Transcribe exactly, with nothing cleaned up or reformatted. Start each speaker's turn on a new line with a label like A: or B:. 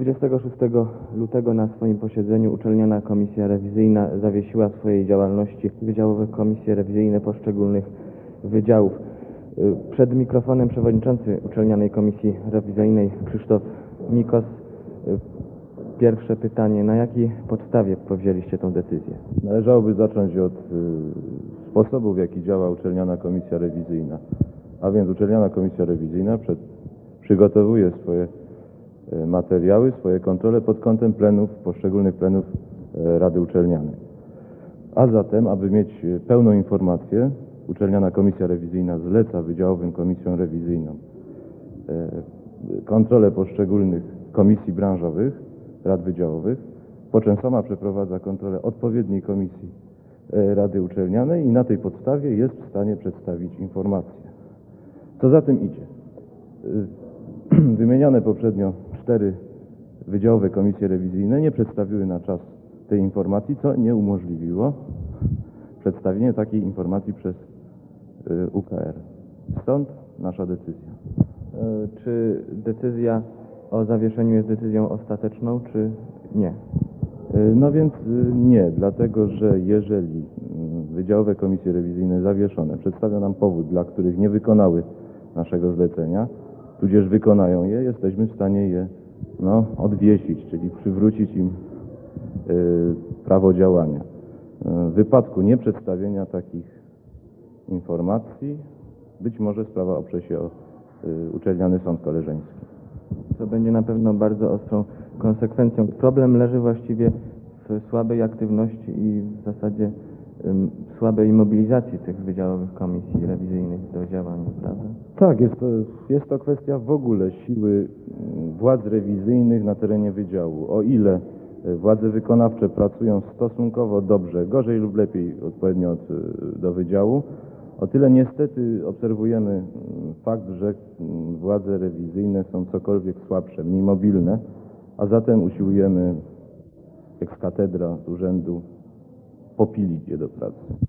A: dwudziestego szóstego lutego na swoim posiedzeniu Uczelniana Komisja Rewizyjna zawiesiła w swojej działalności wydziałowe komisje rewizyjne poszczególnych wydziałów. Przed mikrofonem przewodniczący Uczelnianej Komisji Rewizyjnej Krzysztof Mikos. Pierwsze pytanie: na jakiej podstawie podjęliście tę decyzję?
B: Należałoby zacząć od y, sposobu, w jaki działa Uczelniana Komisja Rewizyjna. A więc Uczelniana Komisja Rewizyjna przed, przygotowuje swoje y, materiały, swoje kontrole pod kątem plenów, poszczególnych plenów y, Rady Uczelnianej. A zatem, aby mieć pełną informację, Uczelniana Komisja Rewizyjna zleca wydziałowym komisjom rewizyjnom y, kontrolę poszczególnych komisji branżowych, rad wydziałowych, po czym sama przeprowadza kontrolę odpowiedniej komisji Rady Uczelnianej i na tej podstawie jest w stanie przedstawić informacje. Co za tym idzie? Wymienione poprzednio cztery wydziałowe komisje rewizyjne nie przedstawiły na czas tej informacji, co nie umożliwiło przedstawienie takiej informacji przez U K R. Stąd nasza decyzja.
A: Czy decyzja o zawieszeniu jest decyzją ostateczną, czy nie?
B: No więc nie, dlatego że jeżeli wydziałowe komisje rewizyjne zawieszone przedstawią nam powód, dla których nie wykonały naszego zlecenia, tudzież wykonają je, jesteśmy w stanie je no, odwiesić, czyli przywrócić im y, prawo działania. W wypadku nieprzedstawienia takich informacji być może sprawa oprze się o y, Uczelniany Sąd Koleżeński.
A: To będzie na pewno bardzo ostrą konsekwencją. Problem leży właściwie w słabej aktywności i w zasadzie um, słabej mobilizacji tych wydziałowych komisji rewizyjnych do działania, prawda?
B: Tak, jest to, jest to kwestia w ogóle siły władz rewizyjnych na terenie wydziału. O ile władze wykonawcze pracują stosunkowo dobrze, gorzej lub lepiej odpowiednio od, do wydziału, o tyle niestety obserwujemy fakt, że władze rewizyjne są cokolwiek słabsze, mniej mobilne, a zatem usiłujemy ex cathedra z urzędu popilić je do pracy.